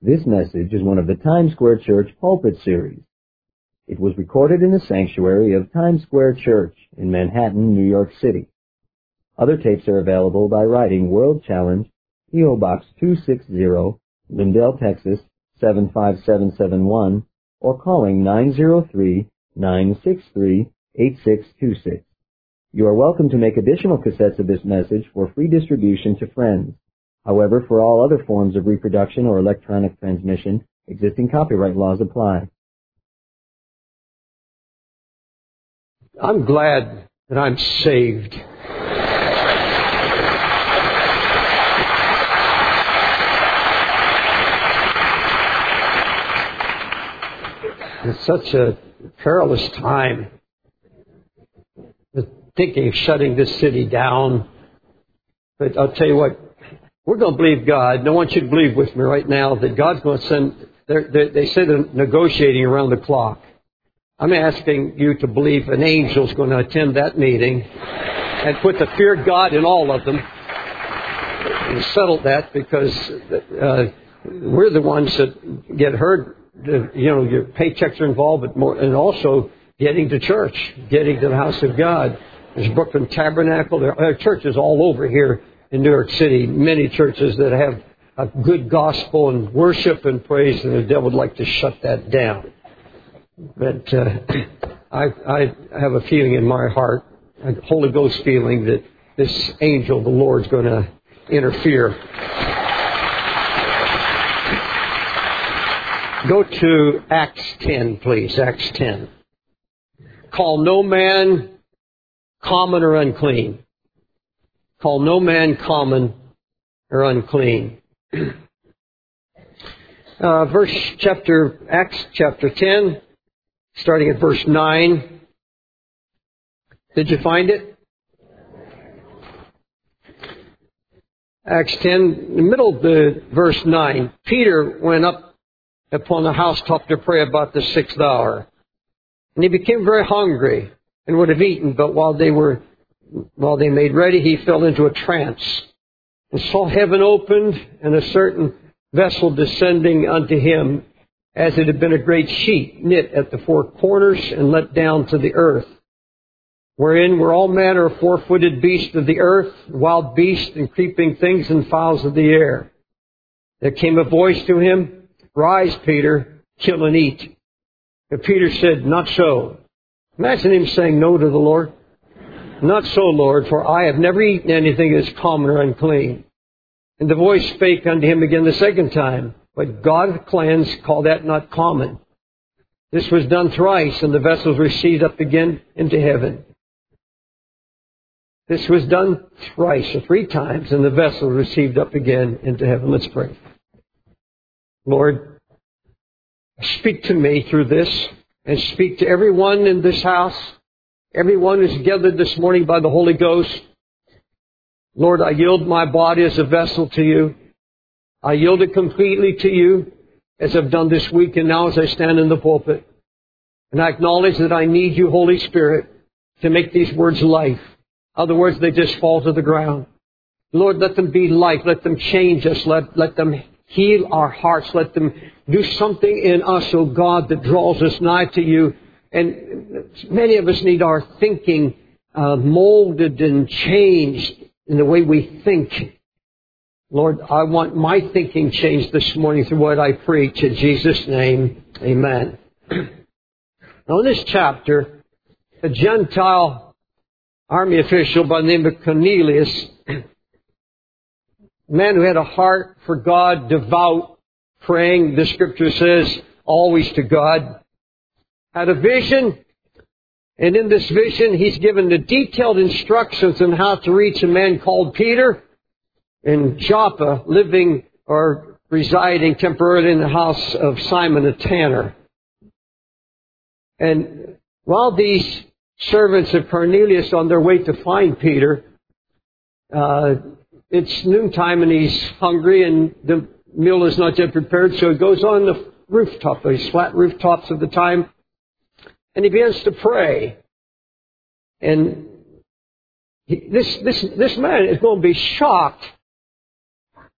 This message is one of the Times Square Church Pulpit Series. It was recorded in the sanctuary of Times Square Church in Manhattan, New York City. Other tapes are available by writing World Challenge, P.O. Box 260, Lindell, Texas 75771, or calling 903-963-8626. You are welcome to make additional cassettes of this message for free distribution to friends. However, for all other forms of reproduction or electronic transmission, existing copyright laws apply. I'm glad that I'm saved. It's such a perilous time. Thinking of shutting this city down. But I'll tell you what, we're going to believe God. And I want you to believe with me right now that God's going to send, they say they're negotiating around the clock. I'm asking you to believe an angel's going to attend that meeting and put the fear of God in all of them and settle that, because we're the ones that get hurt. Your paychecks are involved, but more, and also getting to church, getting to the house of God. There's Brooklyn Tabernacle. There are churches all over here in New York City, many churches that have a good gospel and worship and praise, and the devil would like to shut that down. But I have a feeling in my heart, a Holy Ghost feeling, that this angel of the Lord is going to interfere. Go to Acts 10, please. Acts 10. Call no man common or unclean. Call no man common or unclean. Acts chapter 10, starting at verse 9. Did you find it? Acts 10, in the middle of the verse 9. Peter went up upon the housetop to pray about the 6th hour. And he became very hungry and would have eaten, but while they made ready, he fell into a trance and saw heaven opened and a certain vessel descending unto him, as it had been a great sheet knit at the four corners and let down to the earth, wherein were all manner of four-footed beasts of the earth, wild beasts and creeping things and fowls of the air. There came a voice to him, Rise, Peter, kill and eat. But Peter said, Not so. Imagine him saying no to the Lord. Not so, Lord, for I have never eaten anything that is common or unclean. And the voice spake unto him again the second time, What God hath cleansed, call that not common. This was done thrice, and the vessel was received up again into heaven. This was done thrice, or 3 times, and the vessel was received up again into heaven. Let's pray. Lord, speak to me through this, and speak to everyone in this house, everyone who's gathered this morning by the Holy Ghost. Lord, I yield my body as a vessel to you. I yield it completely to you, as I've done this week and now as I stand in the pulpit. And I acknowledge that I need you, Holy Spirit, to make these words life. Other words, they just fall to the ground. Lord, let them be life. Let them change us. Let them heal our hearts. Let them do something in us, O God, that draws us nigh to you. And many of us need our thinking molded and changed in the way we think. Lord, I want my thinking changed this morning through what I preach. In Jesus' name, amen. Now, in this chapter, a Gentile army official by the name of Cornelius, a man who had a heart for God, devout, praying, the Scripture says, always to God, had a vision. And in this vision, he's given the detailed instructions on how to reach a man called Peter in Joppa, living or residing temporarily in the house of Simon a tanner. And while these servants of Cornelius on their way to find Peter, it's noontime and he's hungry and the meal is not yet prepared, so he goes on the rooftop, these flat rooftops of the time, and he begins to pray. And this man is going to be shocked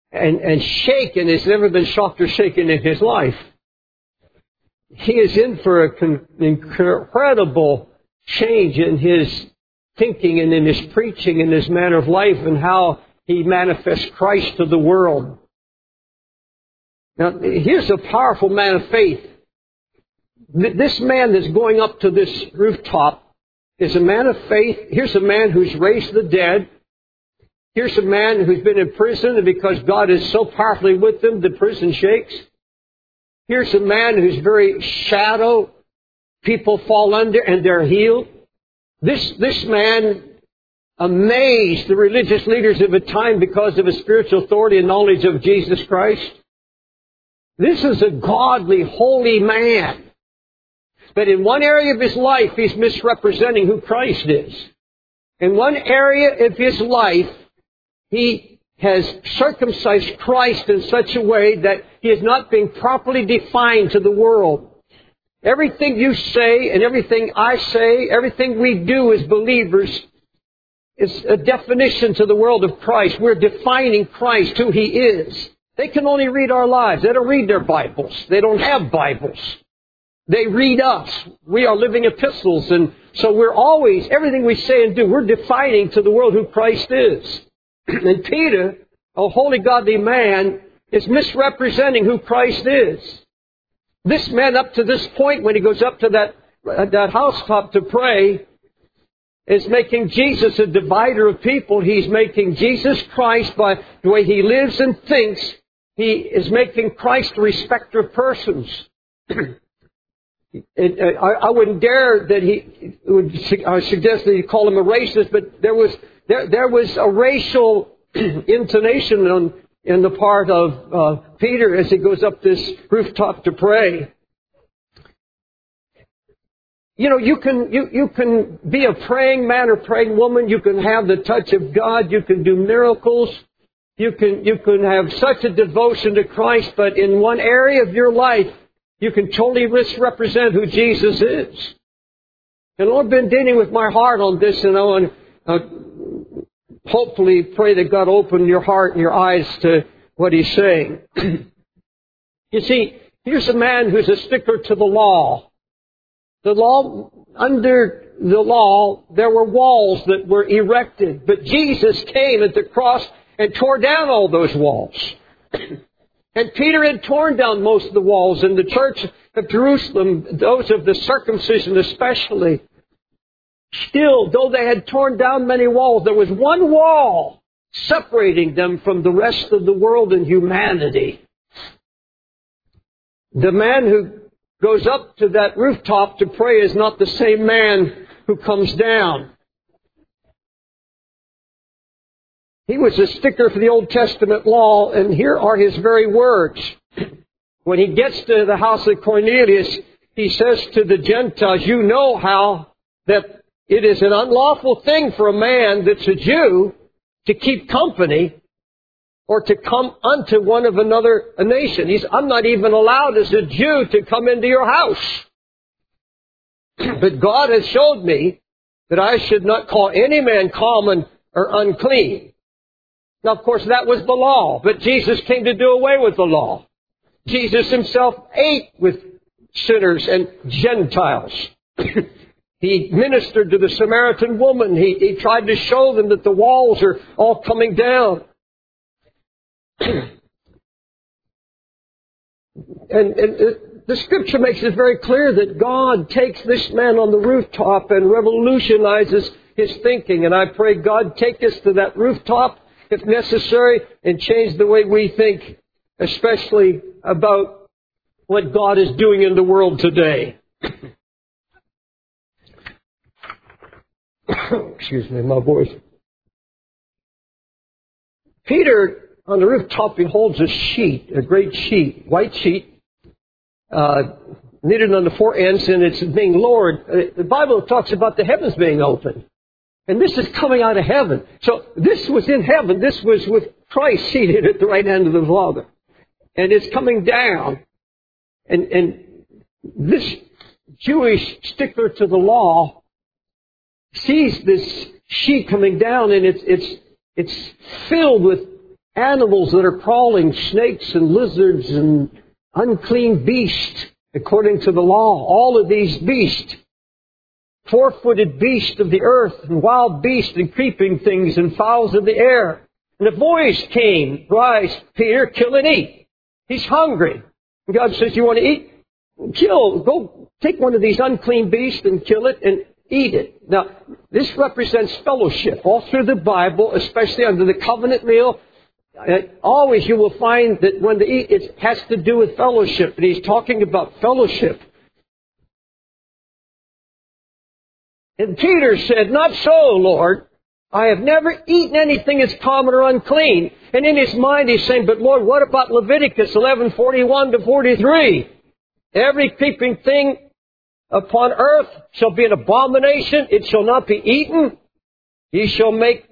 and shaken as never been shocked or shaken in his life. He is in for an incredible change in his thinking and in his preaching and his manner of life and how he manifests Christ to the world. Now, here's a powerful man of faith. This man that's going up to this rooftop is a man of faith. Here's a man who's raised the dead. Here's a man who's been in prison, and because God is so powerfully with him, the prison shakes. Here's a man who's very shadow. People fall under and they're healed. This man amazed the religious leaders of the time because of his spiritual authority and knowledge of Jesus Christ. This is a godly, holy man. But in one area of his life, he's misrepresenting who Christ is. In one area of his life, he has circumcised Christ in such a way that he is not being properly defined to the world. Everything you say and everything I say, everything we do as believers is a definition to the world of Christ. We're defining Christ, who He is. They can only read our lives. They don't read their Bibles. They don't have Bibles. They read us. We are living epistles, and so we're always, everything we say and do, we're defining to the world who Christ is. And Peter, a holy godly man, is misrepresenting who Christ is. This man up to this point, when he goes up to that housetop to pray, is making Jesus a divider of people. He's making Jesus Christ, by the way he lives and thinks, he is making Christ a respecter of persons. I wouldn't dare that he would suggest that you call him a racist, but there was a racial intonation in the part of Peter as he goes up this rooftop to pray. You know, you can be a praying man or praying woman. You can have the touch of God. You can do miracles. You can have such a devotion to Christ, but in one area of your life, you can totally misrepresent who Jesus is. And I've been dealing with my heart on this, and I want to hopefully pray that God open your heart and your eyes to what He's saying. You see, here's a man who's a sticker to the law. The law, under the law, there were walls that were erected. But Jesus came at the cross and tore down all those walls. And Peter had torn down most of the walls. In the church of Jerusalem, those of the circumcision especially, still, though they had torn down many walls, there was one wall separating them from the rest of the world and humanity. The man who goes up to that rooftop to pray is not the same man who comes down. He was a sticker for the Old Testament law, and here are his very words. When he gets to the house of Cornelius, he says to the Gentiles, you know how that it is an unlawful thing for a man that's a Jew to keep company or to come unto one of a nation. I'm not even allowed as a Jew to come into your house. But God has showed me that I should not call any man common or unclean. Now, of course, that was the law, but Jesus came to do away with the law. Jesus Himself ate with sinners and Gentiles. He ministered to the Samaritan woman. He tried to show them that the walls are all coming down. And the Scripture makes it very clear that God takes this man on the rooftop and revolutionizes his thinking. And I pray God take us to that rooftop, if necessary, and change the way we think, especially about what God is doing in the world today. Excuse me, my voice. Peter, on the rooftop, beholds a sheet, a great sheet, white sheet, knitted on the four ends, and it's being lowered. The Bible talks about the heavens being opened. And this is coming out of heaven. So this was in heaven. This was with Christ seated at the right hand of the Father. And it's coming down. And this Jewish stickler to the law sees this sheet coming down, and it's filled with animals that are crawling, snakes and lizards and unclean beasts, according to the law. All of these beasts, four-footed beasts of the earth, and wild beasts and creeping things and fowls of the air. And a voice came, "Rise, Peter, kill and eat." He's hungry. And God says, "You want to eat? Kill. Go take one of these unclean beasts and kill it and eat it." Now, this represents fellowship. All through the Bible, especially under the covenant meal, always you will find that when they eat, it has to do with fellowship. And he's talking about fellowship. And Peter said, "Not so, Lord. I have never eaten anything that's common or unclean." And in his mind he's saying, "But Lord, what about Leviticus 11:41 to 43? Every creeping thing upon earth shall be an abomination. It shall not be eaten. You shall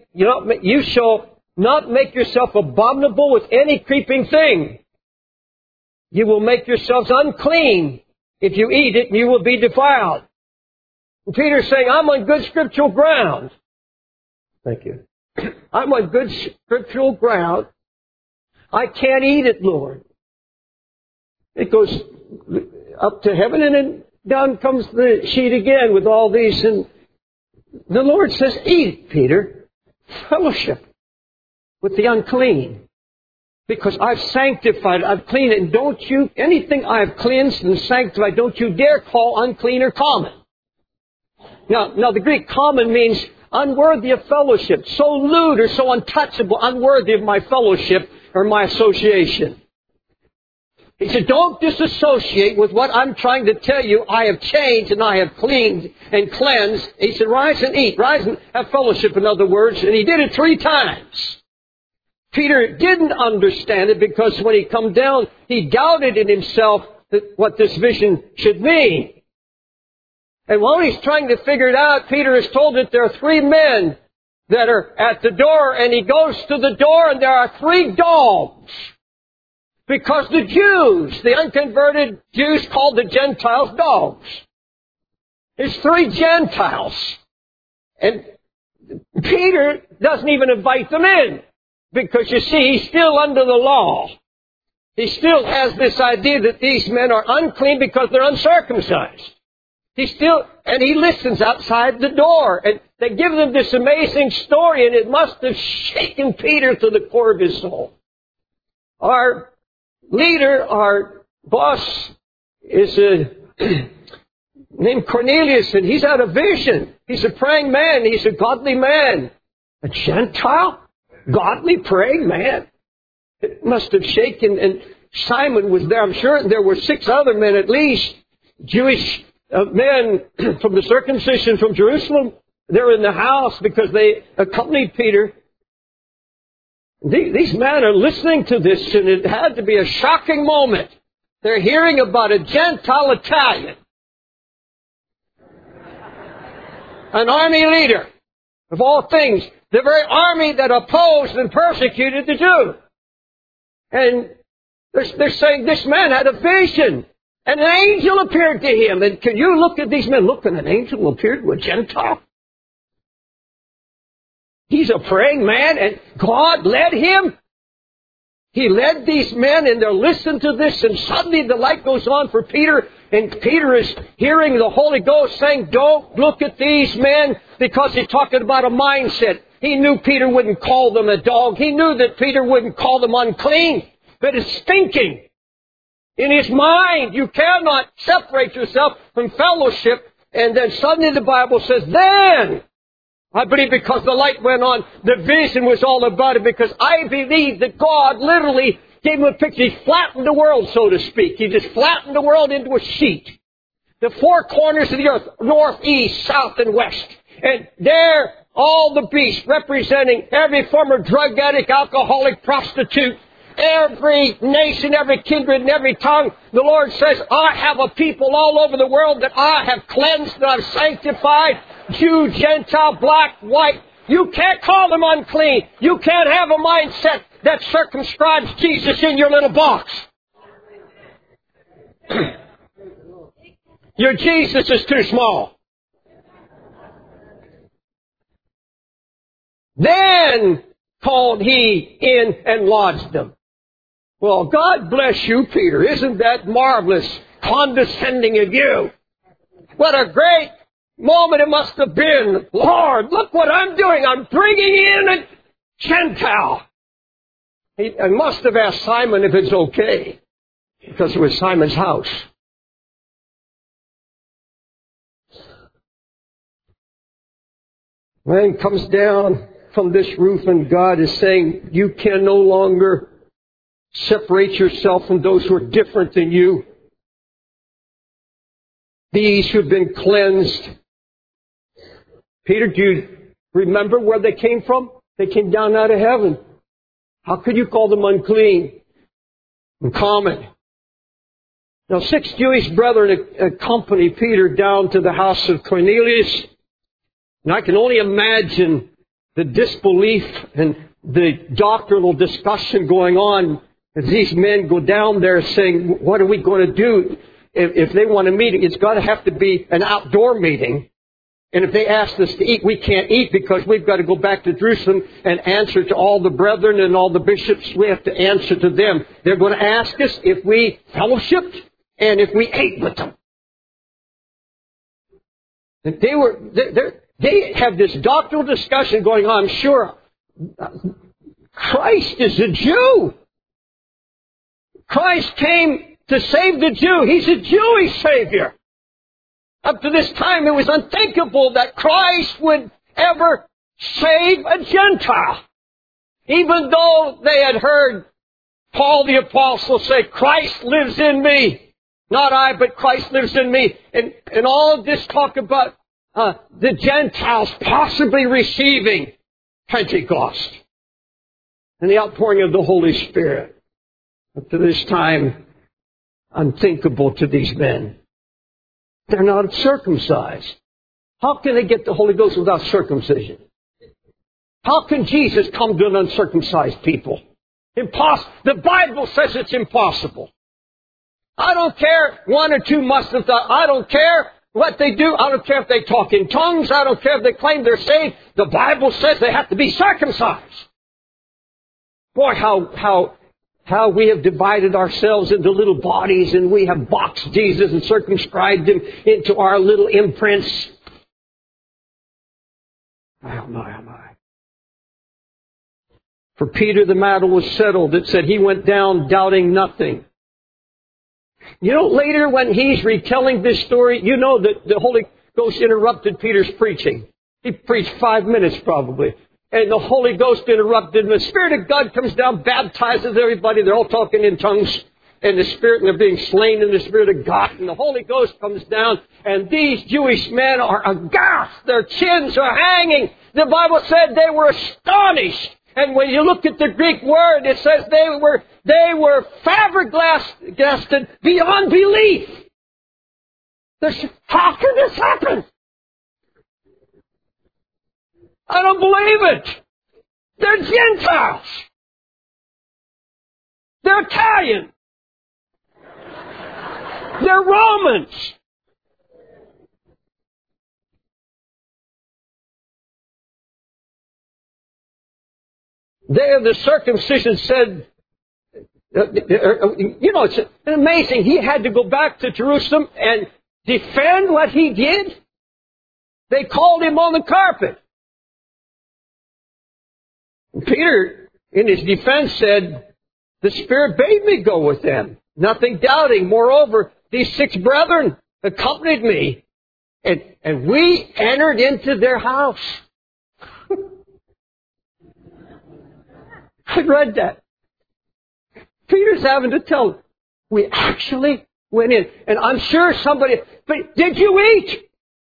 not make yourself abominable with any creeping thing. You will make yourselves unclean. If you eat it, you will be defiled." And Peter's saying, "I'm on good scriptural ground." Thank you. "I'm on good scriptural ground. I can't eat it, Lord." It goes up to heaven, and then down comes the sheet again with all these. And the Lord says, "Eat, Peter. Fellowship with the unclean. Because I've sanctified it, I've cleaned it. And don't you, anything I've cleansed and sanctified, don't you dare call unclean or common." Now the Greek common means unworthy of fellowship, so lewd or so untouchable, unworthy of my fellowship or my association. He said, don't disassociate with what I'm trying to tell you. I have changed and I have cleaned and cleansed. He said, rise and eat. Rise and have fellowship, in other words. And he did it 3 times. Peter didn't understand it because when he come down, he doubted in himself what this vision should mean. And while he's trying to figure it out, Peter is told that there are 3 men that are at the door. And he goes to the door and there are 3 dogs. Because the Jews, the unconverted Jews, called the Gentiles dogs. There's 3 Gentiles. And Peter doesn't even invite them in. Because you see, he's still under the law. He still has this idea that these men are unclean because they're uncircumcised. And he listens outside the door. And they give them this amazing story, and it must have shaken Peter to the core of his soul. Our leader, our boss, is named Cornelius, and he's had a vision. He's a praying man. He's a godly man. A Gentile? Godly praying man. It must have shaken, and Simon was there. I'm sure there were 6 other men at least, Jewish men from the circumcision from Jerusalem. They're in the house because they accompanied Peter. These men are listening to this, and it had to be a shocking moment. They're hearing about a Gentile Italian, an army leader, of all things, the very army that opposed and persecuted the Jews. And they're saying this man had a vision, and an angel appeared to him. And can you look at these men? Look, and an angel appeared to a Gentile. He's a praying man, and God led him. He led these men, and they're listening to this, and suddenly the light goes on for Peter, and Peter is hearing the Holy Ghost saying, don't look at these men, because he's talking about a mindset. He knew Peter wouldn't call them a dog. He knew that Peter wouldn't call them unclean, but it's thinking. In his mind, you cannot separate yourself from fellowship, and then suddenly the Bible says, then, I believe because the light went on, the vision was all about it, because I believe that God literally gave him a picture. He flattened the world, so to speak. He just flattened the world into a sheet. The 4 corners of the earth, north, east, south, and west. And there, all the beasts representing every former drug addict, alcoholic, prostitute, every nation, every kindred, and every tongue. The Lord says, I have a people all over the world that I have cleansed and I've sanctified. Jew, Gentile, black, white. You can't call them unclean. You can't have a mindset that circumscribes Jesus in your little box. Your Jesus is too small. Then called he in and lodged them. Well, God bless you, Peter. Isn't that marvelous? Condescending of you. What a great moment it must have been. Lord, look what I'm doing. I'm bringing in a Gentile. He must have asked Simon if it's okay, because it was Simon's house. Man comes down from this roof and God is saying, you can no longer separate yourself from those who are different than you. These who have been cleansed. Peter, do you remember where they came from? They came down out of heaven. How could you call them unclean and common? Now 6 Jewish brethren accompany Peter down to the house of Cornelius. And I can only imagine the disbelief and the doctrinal discussion going on as these men go down there saying, what are we going to do? If they want a meeting, it's got to have to be an outdoor meeting. And if they ask us to eat, we can't eat because we've got to go back to Jerusalem and answer to all the brethren and all the bishops. We have to answer to them. They're going to ask us if we fellowshipped and if we ate with them. And they have this doctrinal discussion going on. I'm sure Christ is a Jew. Christ came to save the Jew. He's a Jewish Savior. Up to this time, it was unthinkable that Christ would ever save a Gentile. Even though they had heard Paul the Apostle say, Christ lives in me. Not I, but Christ lives in me. And all this talk about the Gentiles possibly receiving Pentecost and the outpouring of the Holy Spirit. Up to this time, unthinkable to these men. They're not circumcised. How can they get the Holy Ghost without circumcision? How can Jesus come to an uncircumcised people? Impossible. The Bible says it's impossible. I don't care 1 or 2 must have thought. I don't care what they do. I don't care if they talk in tongues. I don't care if they claim they're saved. The Bible says they have to be circumcised. Boy, how we have divided ourselves into little bodies and we have boxed Jesus and circumscribed him into our little imprints. Oh my. For Peter, the matter was settled. It said he went down doubting nothing. You know, later when he's retelling this story, you know that the Holy Ghost interrupted Peter's preaching. He preached 5 minutes probably. And the Holy Ghost interrupted. And the Spirit of God comes down, baptizes everybody. They're all talking in tongues. And the Spirit, and they're being slain in the Spirit of God. And the Holy Ghost comes down. And these Jewish men are aghast. Their chins are hanging. The Bible said they were astonished. And when you look at the Greek word, it says they were flabbergasted beyond belief. How can this happen? I don't believe it. They're Gentiles. They're Italian. They're Romans. There, the circumcision said, it's amazing. He had to go back to Jerusalem and defend what he did. They called him on the carpet. Peter, in his defense, said, the Spirit bade me go with them, nothing doubting. Moreover, these 6 brethren accompanied me, and we entered into their house. I read that. Peter's having to tell them, we actually went in. And I'm sure somebody, but did you eat?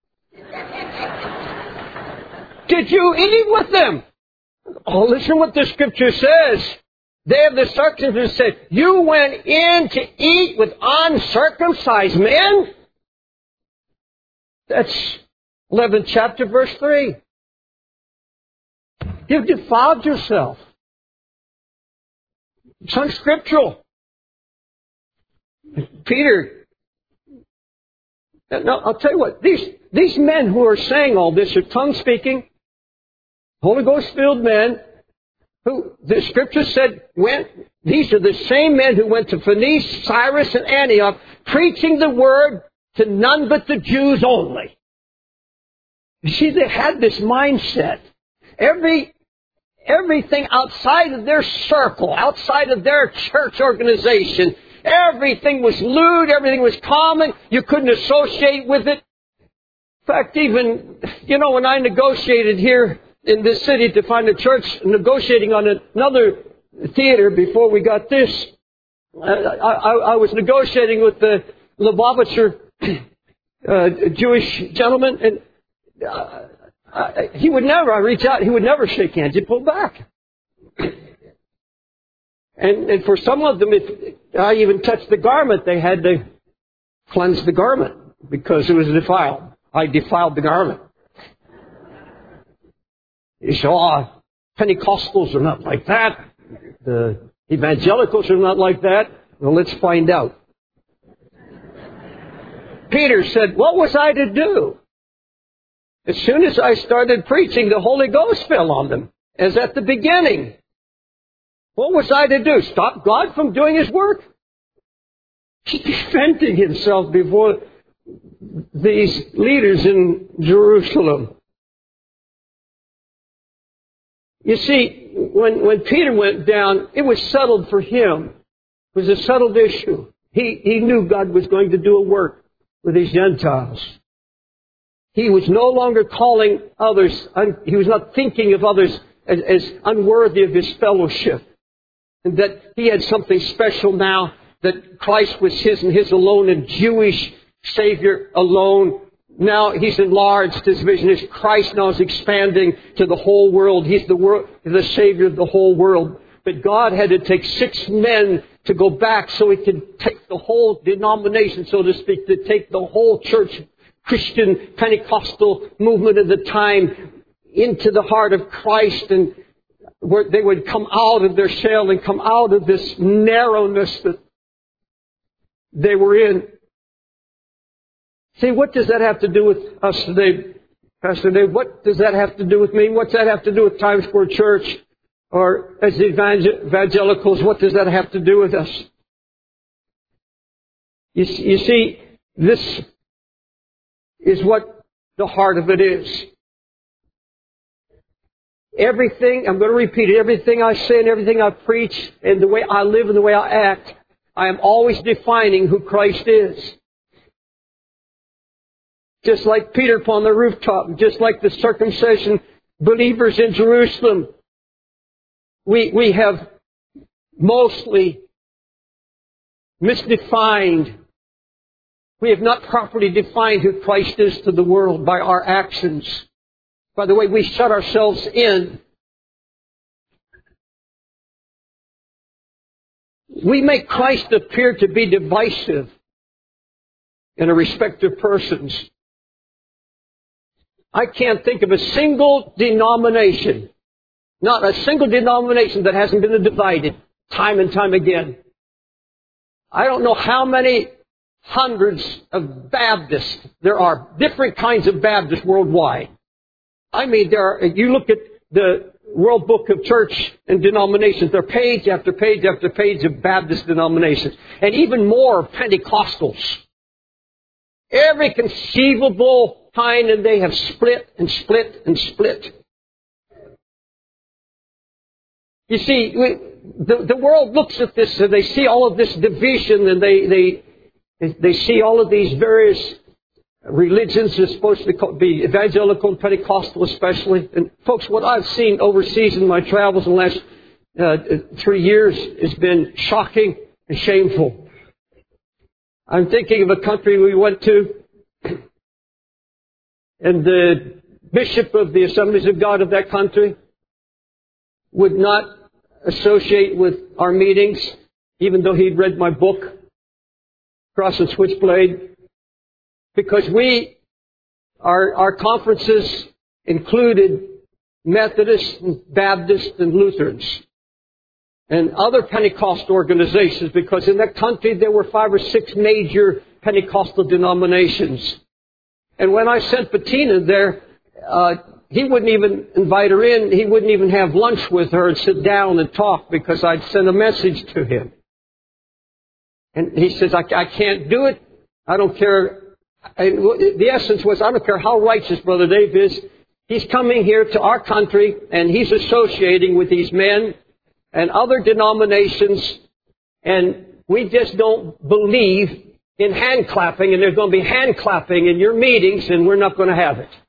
Did you eat with them? Oh, listen what the Scripture says. They have the circumcision said, you went in to eat with uncircumcised men? That's 11th chapter, verse 3. You've defiled yourself. It's unscriptural. Peter, no, I'll tell you what, these men who are saying all this are tongue-speaking, Holy Ghost-filled men, who the Scripture said these are the same men who went to Phoenicia, Cyrus, and Antioch, preaching the word to none but the Jews only. You see, they had this mindset. Everything outside of their circle, outside of their church organization, everything was lewd, everything was common. You couldn't associate with it. In fact, even, when I negotiated here in this city to find a church, negotiating on another theater before we got this, I was negotiating with the Lubavitcher Jewish gentleman, and he would never, I reach out, he would never shake hands. He'd pull back. And for some of them, if I even touched the garment, they had to cleanse the garment because it was defiled. I defiled the garment. You say, Pentecostals are not like that. The evangelicals are not like that. Well, let's find out. Peter said, what was I to do? As soon as I started preaching, the Holy Ghost fell on them, as at the beginning. What was I to do? Stop God from doing His work? He's defending himself before these leaders in Jerusalem. You see, when Peter went down, it was settled for him. It was a settled issue. He knew God was going to do a work with these Gentiles. He was no longer calling others, he was not thinking of others as unworthy of his fellowship. And that he had something special now, that Christ was his and his alone, and Jewish Savior alone. Now he's enlarged. His vision is Christ now is expanding to the whole world. He's the Savior of the whole world. But God had to take 6 men to go back so He could take the whole denomination, so to speak, to take the whole church, Christian Pentecostal movement of the time into the heart of Christ, and where they would come out of their shell and come out of this narrowness that they were in. See, what does that have to do with us today, Pastor Dave? What does that have to do with me? What's that have to do with Times Square Church? Or as the evangelicals, what does that have to do with us? You see, this is what the heart of it is. Everything, I'm going to repeat it, everything I say and everything I preach and the way I live and the way I act, I am always defining who Christ is. Just like Peter upon the rooftop, just like the circumcision believers in Jerusalem, we have mostly misdefined. We have not properly defined who Christ is to the world by our actions, by the way we shut ourselves in. We make Christ appear to be divisive in a respect of persons. I can't think of a single denomination, not a single denomination that hasn't been divided time and time again. I don't know how many hundreds of Baptists there are, different kinds of Baptists worldwide. I mean, you look at the World Book of Church and Denominations, there are page after page after page of Baptist denominations, and even more Pentecostals. Every conceivable kind, and they have split and split and split. You see, the world looks at this and they see all of this division, and they see all of these various religions are supposed to be evangelical and Pentecostal especially. And folks, what I've seen overseas in my travels in the last 3 years has been shocking and shameful. I'm thinking of a country we went to, and the bishop of the Assemblies of God of that country would not associate with our meetings, even though he'd read my book, Cross and Switchblade, because our conferences included Methodists and Baptists and Lutherans and other Pentecost organizations, because in that country there were 5 or 6 major Pentecostal denominations. And when I sent Bettina there, he wouldn't even invite her in. He wouldn't even have lunch with her and sit down and talk because I'd sent a message to him. And he says, I can't do it. I don't care. And the essence was, I don't care how righteous Brother Dave is. He's coming here to our country and he's associating with these men and other denominations. And we just don't believe in hand clapping, and there's going to be hand clapping in your meetings, and we're not going to have it.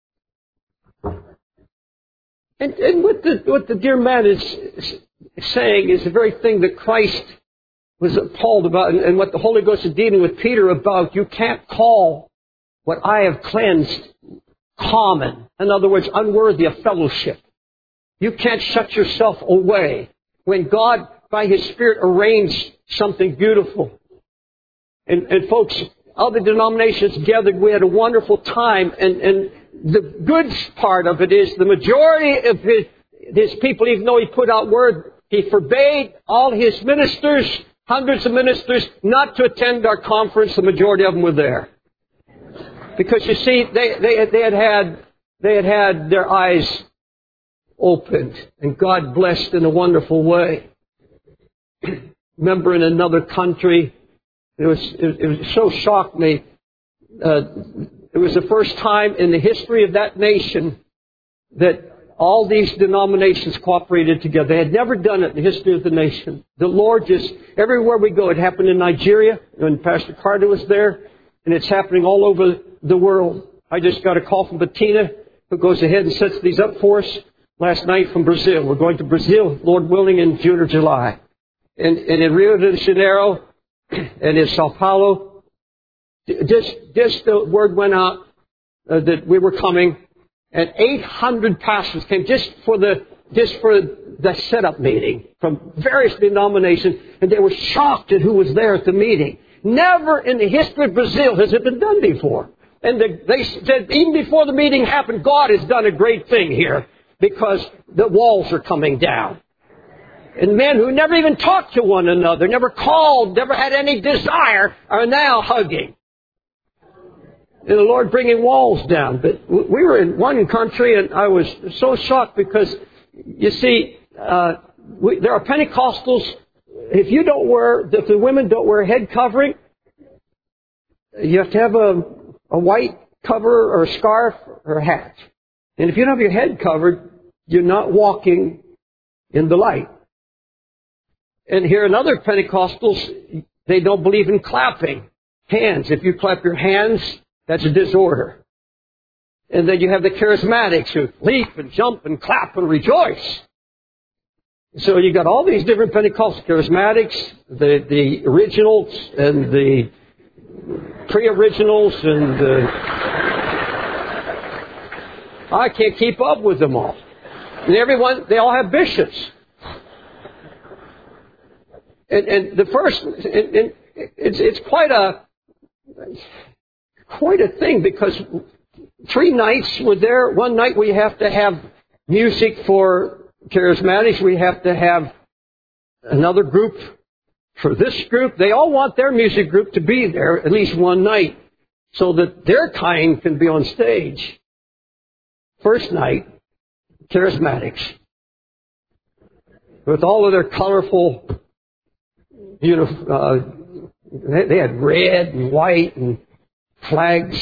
And what the dear man is saying is the very thing that Christ was appalled about, and what the Holy Ghost is dealing with Peter about. You can't call what I have cleansed common. In other words, unworthy of fellowship. You can't shut yourself away when God, by His Spirit, arranged something beautiful. And folks, other denominations gathered. We had a wonderful time. And the good part of it is the majority of his people, even though he put out word, he forbade all his ministers, hundreds of ministers, not to attend our conference. The majority of them were there. Because you see, they had had their eyes opened. And God blessed in a wonderful way. Remember in another country, it so shocked me. It was the first time in the history of that nation that all these denominations cooperated together. They had never done it in the history of the nation. The Lord just, everywhere we go, it happened in Nigeria when Pastor Carter was there, and it's happening all over the world. I just got a call from Bettina, who goes ahead and sets these up for us last night from Brazil. We're going to Brazil, Lord willing, in June or July. And in Rio de Janeiro, and in Sao Paulo, just the word went out that we were coming, and 800 pastors came just for the setup meeting from various denominations, and they were shocked at who was there at the meeting. Never in the history of Brazil has it been done before. And they said, even before the meeting happened, God has done a great thing here because the walls are coming down. And men who never even talked to one another, never called, never had any desire, are now hugging. And the Lord bringing walls down. But we were in one country, and I was so shocked because, you see, there are Pentecostals. If the women don't wear a head covering, you have to have a white cover or a scarf or a hat. And if you don't have your head covered, you're not walking in the light. And here in other Pentecostals, they don't believe in clapping hands. If you clap your hands, that's a disorder. And then you have the charismatics who leap and jump and clap and rejoice. So you got all these different Pentecostal charismatics, the originals and the pre-originals, and I can't keep up with them all. And they all have bishops. And the first, it's quite a thing, because 3 nights we're there. One night we have to have music for charismatics. We have to have another group for this group. They all want their music group to be there at least one night so that their kind can be on stage. First night, charismatics, with all of their colorful, they had red and white and flags.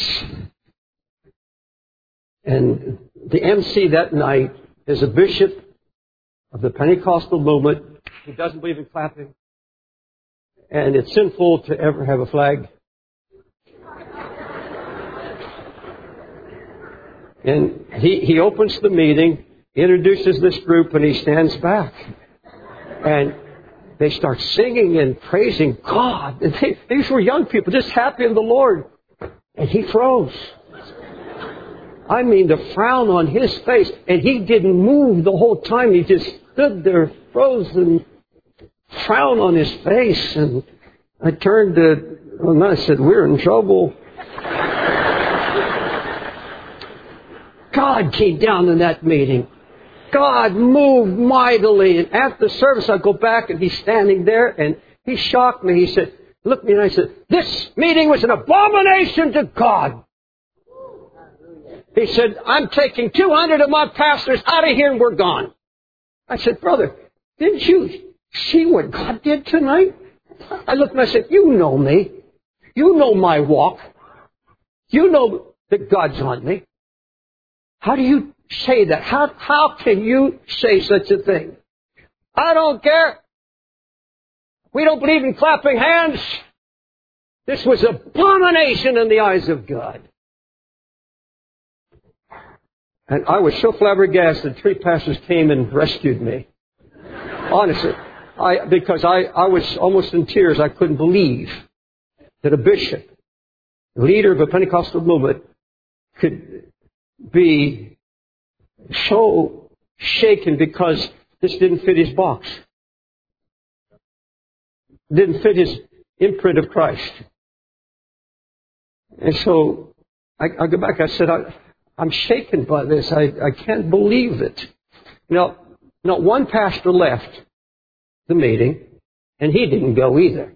And the MC that night is a bishop of the Pentecostal movement who doesn't believe in clapping. And it's sinful to ever have a flag. And he opens the meeting, introduces this group, and he stands back. And they start singing and praising God. And these were young people, just happy in the Lord. And he froze. I mean, the frown on his face. And he didn't move the whole time. He just stood there, frozen, frown on his face. And I turned to him and I said, "We're in trouble." God came down in that meeting. God moved mightily. And after the service, I go back and he's standing there and he shocked me. He said, looked at me and I said, "This meeting was an abomination to God." He said, I'm taking 200 of my pastors out of here and we're gone. I said, brother, didn't you see what God did tonight? I looked and I said, you know me. You know my walk. You know that God's on me. How do you say that? How can you say such a thing? I don't care. We don't believe in clapping hands. This was abomination in the eyes of God. And I was so flabbergasted, 3 pastors came and rescued me. Honestly. Because I was almost in tears. I couldn't believe that a bishop, leader of a Pentecostal movement, could be so shaken because this didn't fit his box. Didn't fit his imprint of Christ. And so I go back, I said, I'm shaken by this. I can't believe it. Now, not one pastor left the meeting, and he didn't go either.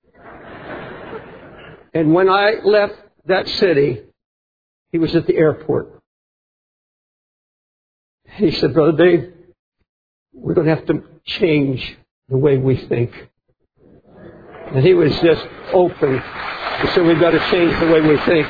And when I left that city, he was at the airport. He said, Brother Dave, we're going to have to change the way we think. And he was just open. He said, we've got to change the way we think.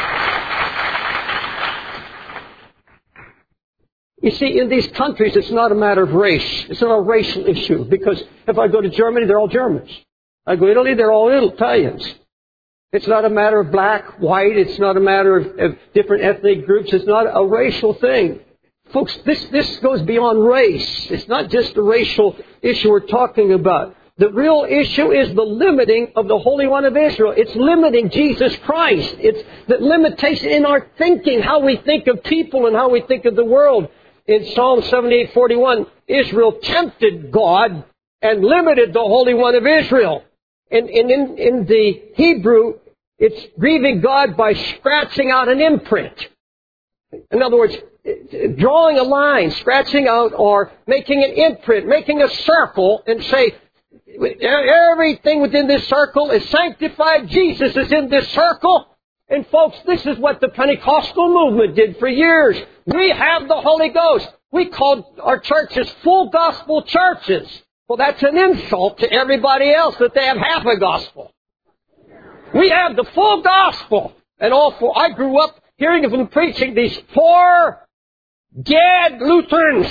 You see, in these countries, it's not a matter of race. It's not a racial issue. Because if I go to Germany, they're all Germans. I go to Italy, they're all Italians. It's not a matter of black, white. It's not a matter of different ethnic groups. It's not a racial thing. Folks, this goes beyond race. It's not just a racial issue we're talking about. The real issue is the limiting of the Holy One of Israel. It's limiting Jesus Christ. It's the limitation in our thinking, how we think of people and how we think of the world. In Psalm 78:41, Israel tempted God and limited the Holy One of Israel. And in the Hebrew, it's grieving God by scratching out an imprint. In other words, drawing a line, scratching out, or making an imprint, making a circle, and say, everything within this circle is sanctified. Jesus is in this circle. And folks, this is what the Pentecostal movement did for years. We have the Holy Ghost. We called our churches full gospel churches. Well, that's an insult to everybody else that they have half a gospel. We have the full gospel. And I grew up hearing of them preaching these poor, dead Lutherans.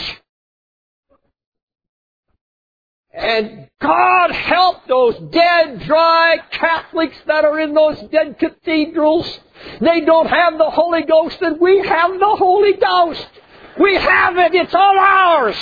And God help those dead, dry Catholics that are in those dead cathedrals. They don't have the Holy Ghost, and we have the Holy Ghost. We have it. It's all ours.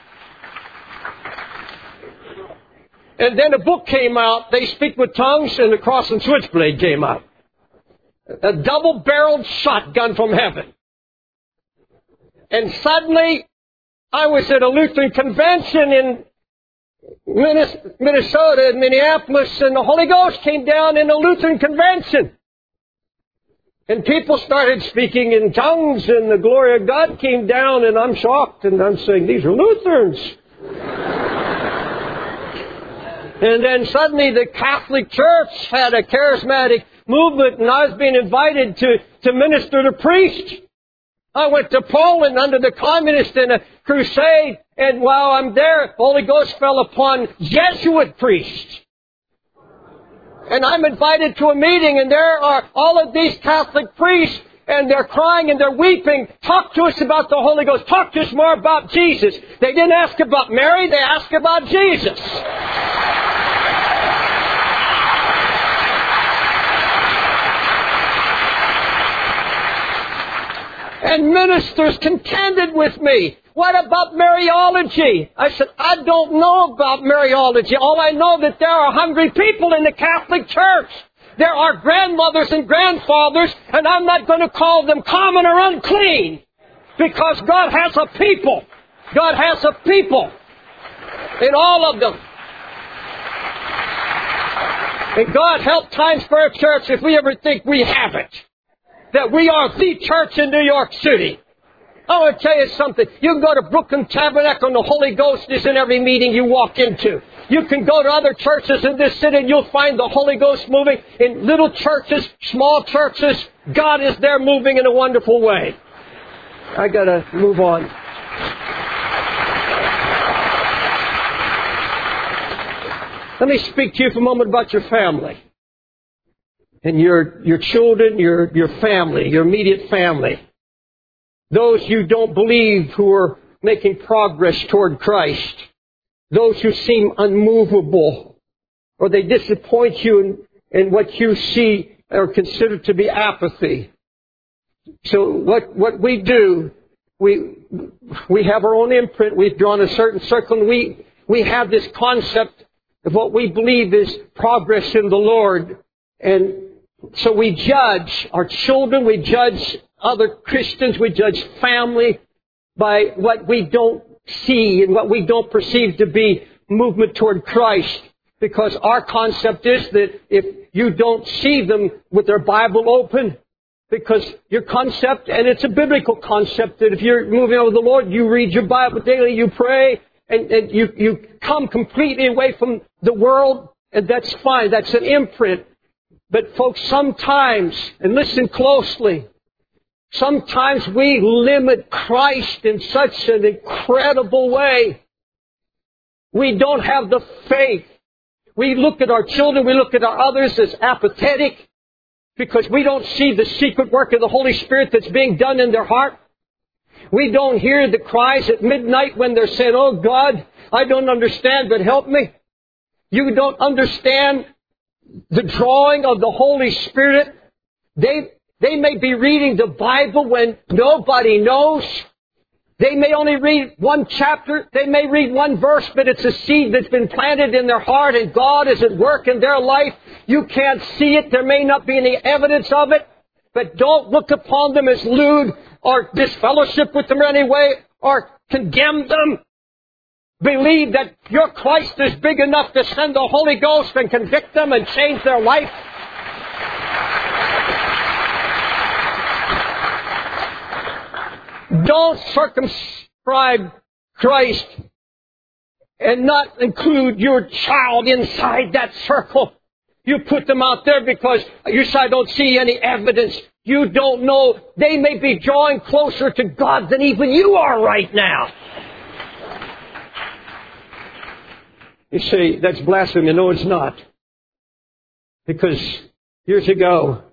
And then a book came out, They Speak with Tongues, and the Cross and Switchblade came out. A double-barreled shotgun from heaven. And suddenly, I was at a Lutheran convention in Minnesota, in Minneapolis, and the Holy Ghost came down in a Lutheran convention. And people started speaking in tongues, and the glory of God came down, and I'm shocked, and I'm saying, these are Lutherans. And then suddenly the Catholic Church had a charismatic movement, and I was being invited to minister to priests. I went to Poland under the communists in a crusade, and while I'm there, the Holy Ghost fell upon Jesuit priests. And I'm invited to a meeting, and there are all of these Catholic priests, and they're crying and they're weeping. Talk to us about the Holy Ghost. Talk to us more about Jesus. They didn't ask about Mary, they asked about Jesus. And ministers contended with me. What about Mariology? I said, I don't know about Mariology. All I know that there are hungry people in the Catholic Church. There are grandmothers and grandfathers, and I'm not going to call them common or unclean, because God has a people. God has a people in all of them. And God help Times Square Church if we ever think we have it. That we are the church in New York City. I want to tell you something. You can go to Brooklyn Tabernacle and the Holy Ghost is in every meeting you walk into. You can go to other churches in this city and you'll find the Holy Ghost moving in little churches, small churches. God is there moving in a wonderful way. I got to move on. Let me speak to you for a moment about your family. And your children, your family, your immediate family. Those you don't believe who are making progress toward Christ. Those who seem unmovable. Or they disappoint you in what you see or consider to be apathy. So what we do, we have our own imprint. We've drawn a certain circle, and we have this concept of what we believe is progress in the Lord. And so we judge our children, we judge other Christians, we judge family by what we don't see and what we don't perceive to be movement toward Christ. Because our concept is that if you don't see them with their Bible open, because your concept, and it's a biblical concept, that if you're moving over the Lord, you read your Bible daily, you pray, and you come completely away from the world, and that's fine. That's an imprint. But folks, sometimes, and listen closely, sometimes we limit Christ in such an incredible way. We don't have the faith. We look at our children, we look at our others as apathetic because we don't see the secret work of the Holy Spirit that's being done in their heart. We don't hear the cries at midnight when they're saying, "Oh God, I don't understand, but help me." You don't understand the drawing of the Holy Spirit. They may be reading the Bible when nobody knows. They may only read one chapter. They may read one verse, but it's a seed that's been planted in their heart, and God is at work in their life. You can't see it. There may not be any evidence of it. But don't look upon them as lewd or disfellowship with them in any way or condemn them. Believe that your Christ is big enough to send the Holy Ghost and convict them and change their life. Don't circumscribe Christ and not include your child inside that circle. You put them out there because you say, "I don't see any evidence." You don't know. They may be drawing closer to God than even you are right now. You say, "That's blasphemy." No, it's not. Because years ago,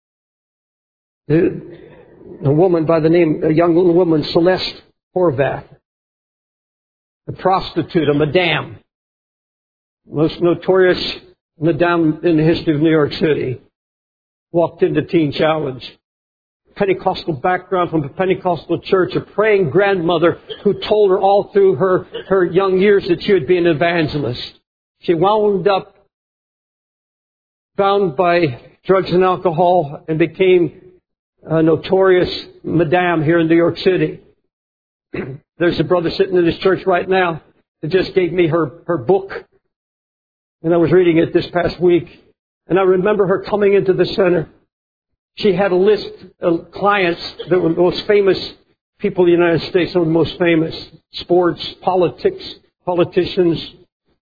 a woman by the name, a young little woman, Celeste Horvath, a prostitute, a madame, most notorious madame in the history of New York City, walked into Teen Challenge. Pentecostal background from a Pentecostal church, a praying grandmother who told her all through her young years that she would be an evangelist. She wound up bound by drugs and alcohol and became a notorious madame here in New York City. There's a brother sitting in this church right now that just gave me her book. And I was reading it this past week. And I remember her coming into the center. She had a list of clients that were the most famous people in the United States, some of the most famous. Sports, politics, politicians.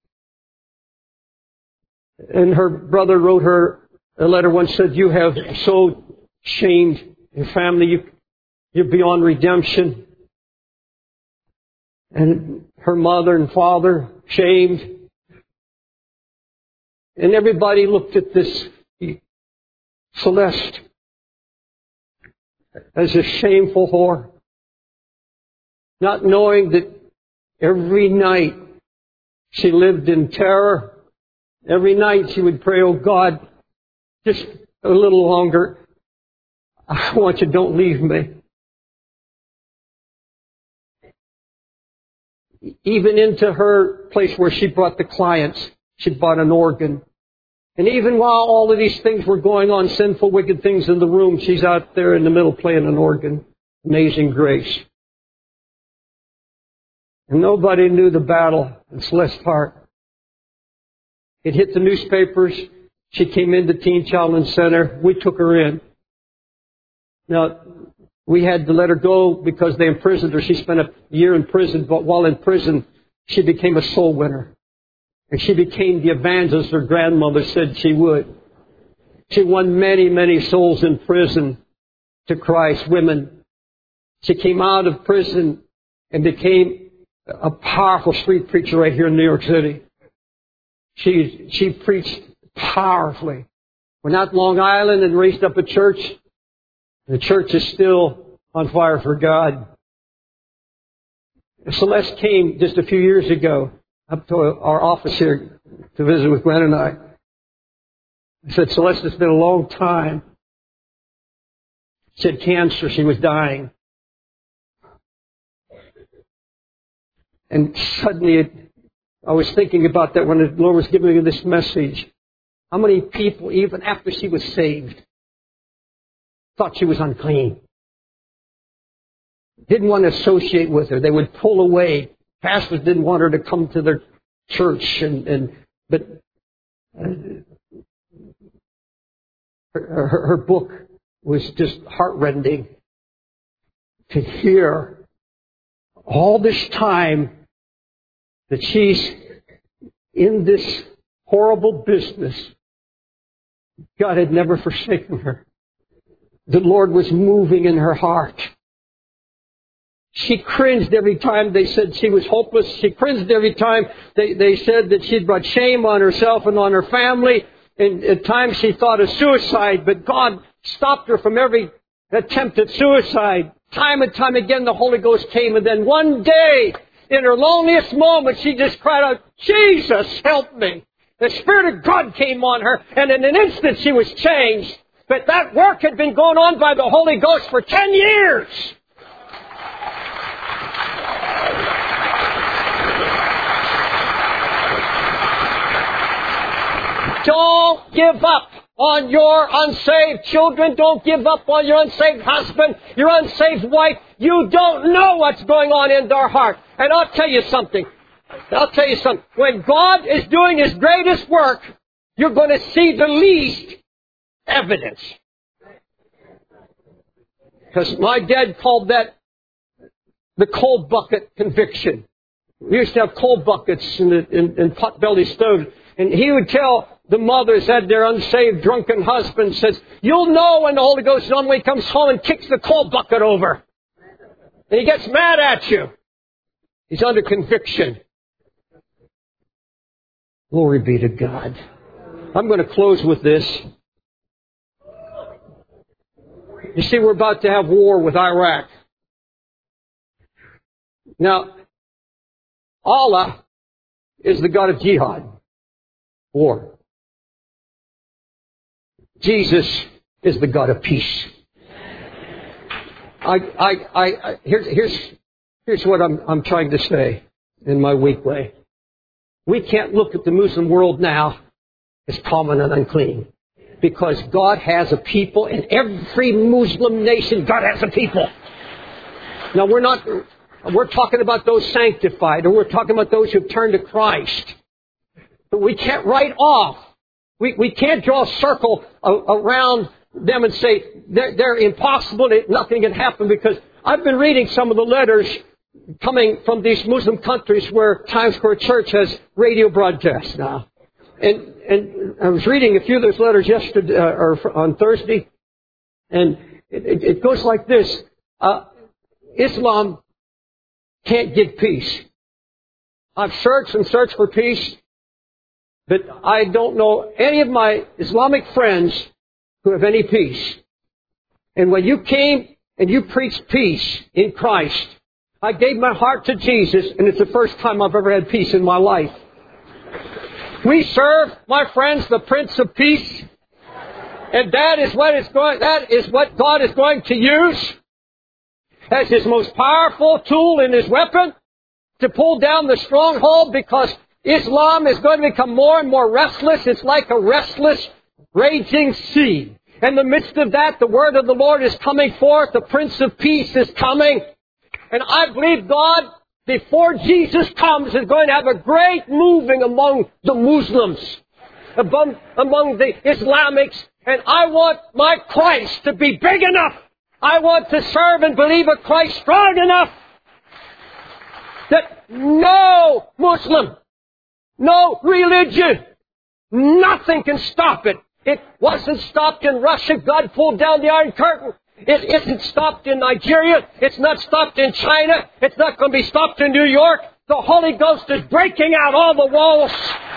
And her brother wrote her a letter once, said, "You have so shamed your family. You're beyond redemption." And her mother and father shamed. And everybody looked at this Celeste as a shameful whore, not knowing that every night she lived in terror. Every night she would pray, "Oh God, just a little longer. I want you, don't leave me." Even into her place where she brought the clients, she bought an organ. And even while all of these things were going on, sinful, wicked things in the room, she's out there in the middle playing an organ. Amazing grace. And nobody knew the battle in Celeste's heart. It hit the newspapers. She came into Teen Challenge Center. We took her in. Now, we had to let her go because they imprisoned her. She spent a year in prison, but while in prison, she became a soul winner. And she became the evangelist her grandmother said she would. She won many, many souls in prison to Christ, women. She came out of prison and became a powerful street preacher right here in New York City. She preached powerfully. Went out to Long Island and raised up a church. The church is still on fire for God. Celeste came just a few years ago up to our office here to visit with Gwen and I. I said, Celeste, it's been a long time. She had cancer. She was dying. And suddenly I was thinking about that when the Lord was giving me this message. How many people, even after she was saved, thought she was unclean? Didn't want to associate with her. They would pull away. Pastors didn't want her to come to their church. But her book was just heartrending to hear all this time that she's in this horrible business. God had never forsaken her. The Lord was moving in her heart. She cringed every time they said she was hopeless. She cringed every time they said that she'd brought shame on herself and on her family. And at times she thought of suicide, but God stopped her from every attempt at suicide. Time and time again the Holy Ghost came, and then one day, in her loneliest moment, she just cried out, Jesus, help me. The Spirit of God came on her, and in an instant she was changed. But that work had been going on by the Holy Ghost for 10 years. Don't give up on your unsaved children. Don't give up on your unsaved husband, your unsaved wife. You don't know what's going on in their heart. And I'll tell you something. When God is doing His greatest work, you're going to see the least evidence. Because my dad called that the coal bucket conviction. We used to have coal buckets in pot-belly stoves. And he would tell the mothers that their unsaved, drunken husband says, you'll know when the Holy Ghost is on when He comes home and kicks the coal bucket over. And He gets mad at you. He's under conviction. Glory be to God. I'm going to close with this. You see, we're about to have war with Iraq. Now, Allah is the God of jihad. War. Jesus is the God of peace. Here's what I'm trying to say in my weak way. We can't look at the Muslim world now as common and unclean. Because God has a people in every Muslim nation. God has a people. Now we're talking about those sanctified, or we're talking about those who've turned to Christ. But we can't write off. We can't draw a circle around them and say they're impossible, nothing can happen, because I've been reading some of the letters coming from these Muslim countries where Times Square Church has radio broadcasts now. And I was reading a few of those letters yesterday or on Thursday, and it goes like this: Islam can't give peace. I've searched and searched for peace, but I don't know any of my Islamic friends who have any peace. And when you came and you preached peace in Christ, I gave my heart to Jesus, and it's the first time I've ever had peace in my life. We serve, my friends, the Prince of Peace, and that is what God is going to use as His most powerful tool in His weapon to pull down the stronghold, because Islam is going to become more and more restless. It's like a restless, raging sea. In the midst of that, the word of the Lord is coming forth. The Prince of Peace is coming. And I believe God, before Jesus comes, is going to have a great moving among the Muslims, among the Islamics. And I want my Christ to be big enough. I want to serve and believe a Christ strong enough that no Muslim, no religion, nothing can stop it. It wasn't stopped in Russia. God pulled down the Iron Curtain. It isn't stopped in Nigeria. It's not stopped in China. It's not going to be stopped in New York. The Holy Ghost is breaking out all the walls.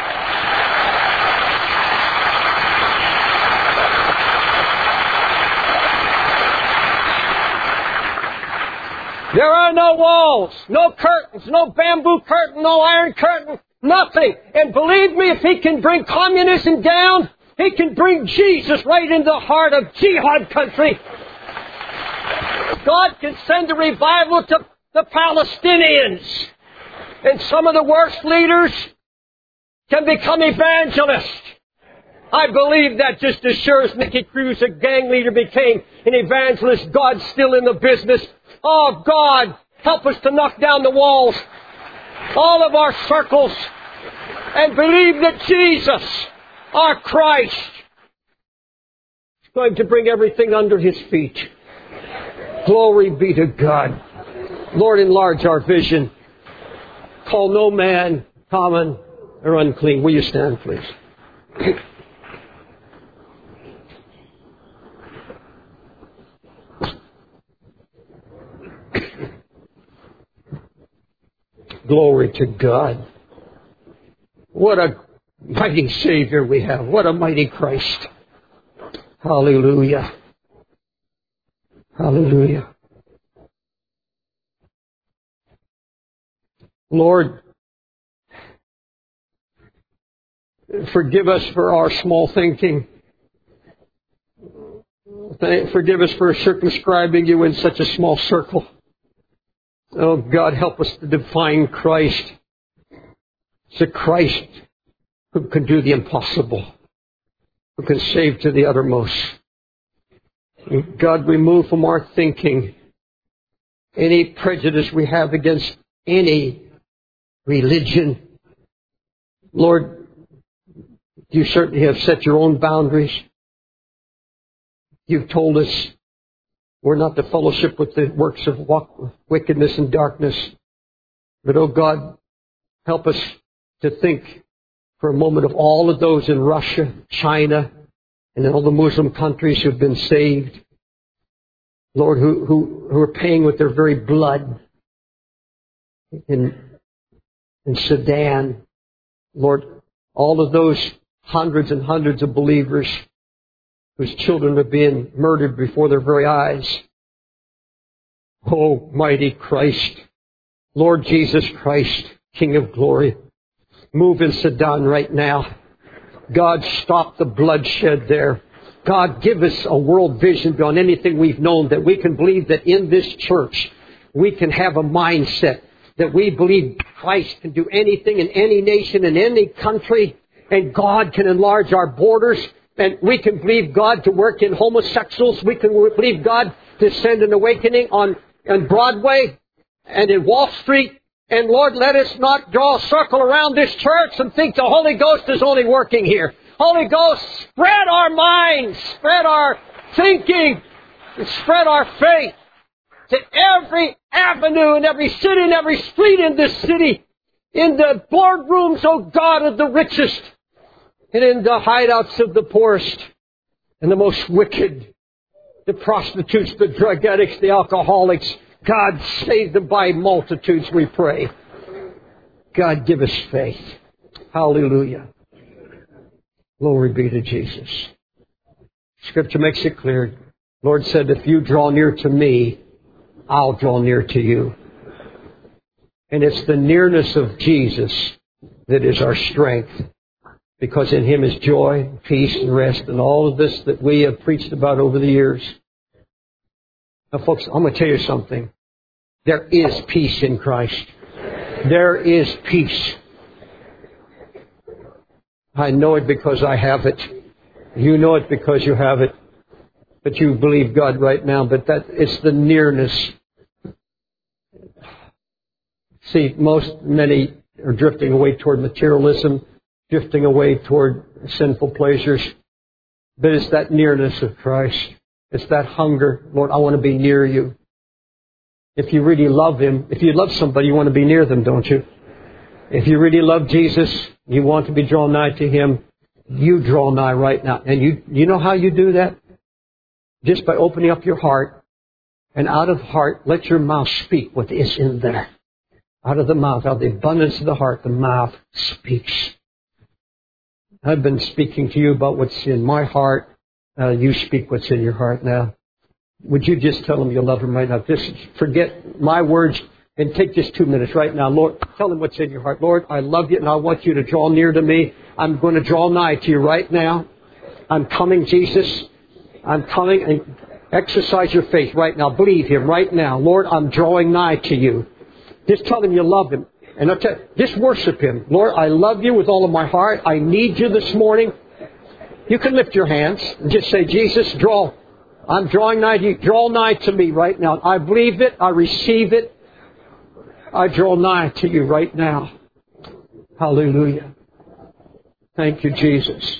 There are no walls, no curtains, no bamboo curtain, no iron curtain, nothing. And believe me, if He can bring communism down, He can bring Jesus right into the heart of jihad country. God can send a revival to the Palestinians. And some of the worst leaders can become evangelists. I believe that just as sure as Nicky Cruz, a gang leader, became an evangelist. God's still in the business. Oh, God, help us to knock down the walls, all of our circles, and believe that Jesus, our Christ, is going to bring everything under His feet. Glory be to God. Lord, enlarge our vision. Call no man common or unclean. Will you stand, please? Glory to God. What a mighty Savior we have. What a mighty Christ. Hallelujah. Hallelujah. Lord, forgive us for our small thinking. Forgive us for circumscribing You in such a small circle. Oh, God, help us to define Christ. It's a Christ who can do the impossible, who can save to the uttermost. And God, remove from our thinking any prejudice we have against any religion. Lord, You certainly have set Your own boundaries. You've told us we're not to fellowship with the works of wickedness and darkness. But, oh God, help us to think for a moment of all of those in Russia, China, and in all the Muslim countries who have been saved. Lord, who are paying with their very blood in Sudan. Lord, all of those hundreds and hundreds of believers whose children are being murdered before their very eyes. Oh, mighty Christ, Lord Jesus Christ, King of glory, move in Sudan right now. God, stop the bloodshed there. God, give us a world vision beyond anything we've known, that we can believe that in this church we can have a mindset that we believe Christ can do anything in any nation, in any country, and God can enlarge our borders. And we can believe God to work in homosexuals. We can believe God to send an awakening on Broadway and in Wall Street. And Lord, let us not draw a circle around this church and think the Holy Ghost is only working here. Holy Ghost, spread our minds, spread our thinking, and spread our faith to every avenue and every city and every street in this city, in the boardrooms, oh God, of the richest, and in the hideouts of the poorest and the most wicked, the prostitutes, the drug addicts, the alcoholics. God, save them by multitudes, we pray. God, give us faith. Hallelujah. Glory be to Jesus. Scripture makes it clear. Lord said, if you draw near to me, I'll draw near to you. And it's the nearness of Jesus that is our strength. Because in Him is joy, peace, and rest, and all of this that we have preached about over the years. Now, folks, I'm going to tell you something. There is peace in Christ. There is peace. I know it because I have it. You know it because you have it. But you believe God right now. But that it's the nearness. See, many are drifting away toward materialism, drifting away toward sinful pleasures. But it's that nearness of Christ. It's that hunger. Lord, I want to be near you. If you really love Him, if you love somebody, you want to be near them, don't you? If you really love Jesus, you want to be drawn nigh to Him, you draw nigh right now. And you know how you do that? just by opening up your heart. And out of the heart, let your mouth speak what is in there. Out of the mouth, out of the abundance of the heart, the mouth speaks. I've been speaking to you about what's in my heart. You speak what's in your heart now. Would you just tell them you love them right now? Just forget my words and take just 2 minutes right now. Lord, tell them what's in your heart. Lord, I love you and I want you to draw near to me. I'm going to draw nigh to you right now. I'm coming, Jesus. I'm coming, and exercise your faith right now. Believe Him right now. Lord, I'm drawing nigh to you. Just tell Him you love Him. And just worship Him. Lord, I love you with all of my heart. I need you this morning. You can lift your hands and just say, Jesus, draw. I'm drawing nigh to you. Draw nigh to me right now. I believe it. I receive it. I draw nigh to you right now. Hallelujah. Thank you, Jesus.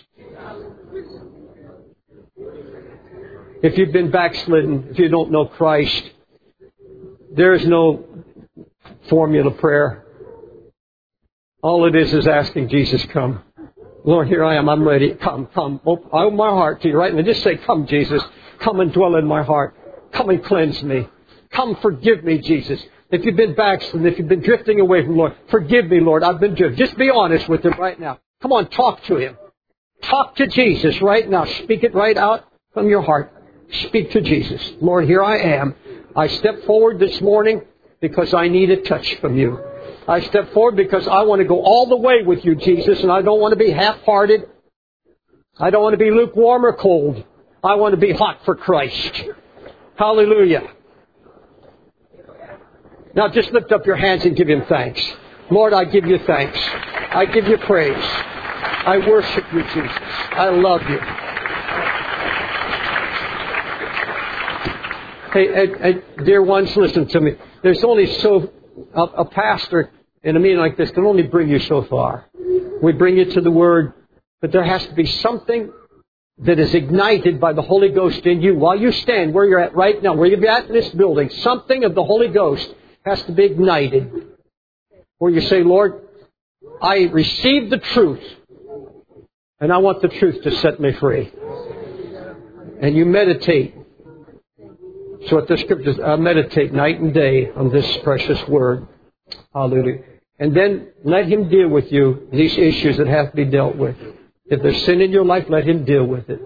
If you've been backslidden, if you don't know Christ, there is no formula prayer. All it is asking Jesus, come. Lord, here I am. I'm ready. Come. I open my heart to you right now. Just say, come, Jesus. Come and dwell in my heart. Come and cleanse me. Come forgive me, Jesus. If you've been backslidden, if you've been drifting away from the Lord, forgive me, Lord. I've been drifting. Just be honest with Him right now. Come on, talk to Him. Talk to Jesus right now. Speak it right out from your heart. Speak to Jesus. Lord, here I am. I step forward this morning because I need a touch from you. I step forward because I want to go all the way with you, Jesus, and I don't want to be half-hearted. I don't want to be lukewarm or cold. I want to be hot for Christ. Hallelujah. Now just lift up your hands and give Him thanks. Lord, I give you thanks. I give you praise. I worship you, Jesus. I love you. Hey, dear ones, listen to me. There's only a pastor in a meeting like this can only bring you so far. We bring you to the Word, but there has to be something that is ignited by the Holy Ghost in you while you stand where you're at right now, where you're at in this building. Something of the Holy Ghost has to be ignited. Where you say, Lord, I receive the truth, and I want the truth to set me free. And you meditate. So what the Scriptures, meditate night and day on this precious Word. Hallelujah. And then let Him deal with you these issues that have to be dealt with. If there's sin in your life, let Him deal with it.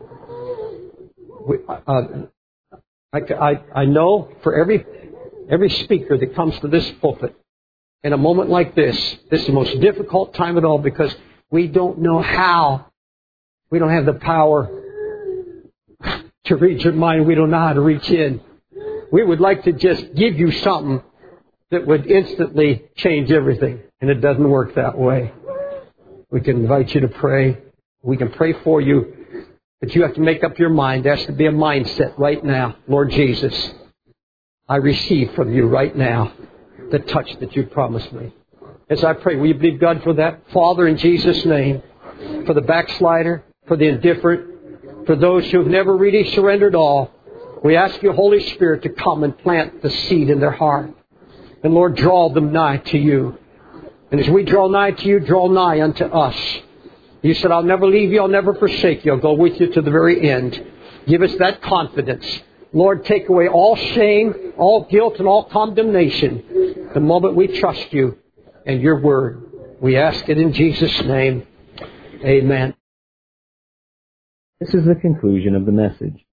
I know for every speaker that comes to this pulpit, in a moment like this is the most difficult time at all because we don't know how. We don't have the power to reach your mind. We don't know how to reach in. We would like to just give you something that would instantly change everything. And it doesn't work that way. We can invite you to pray. We can pray for you. But you have to make up your mind. There has to be a mindset right now. Lord Jesus, I receive from you right now the touch that you promised me. As I pray, will you believe God for that? Father, in Jesus' name, for the backslider, for the indifferent, for those who have never really surrendered all, we ask you, Holy Spirit, to come and plant the seed in their heart. And Lord, draw them nigh to you. And as we draw nigh to you, draw nigh unto us. You said, I'll never leave you, I'll never forsake you. I'll go with you to the very end. Give us that confidence. Lord, take away all shame, all guilt, and all condemnation the moment we trust you and your word. We ask it in Jesus' name. Amen. This is the conclusion of the message.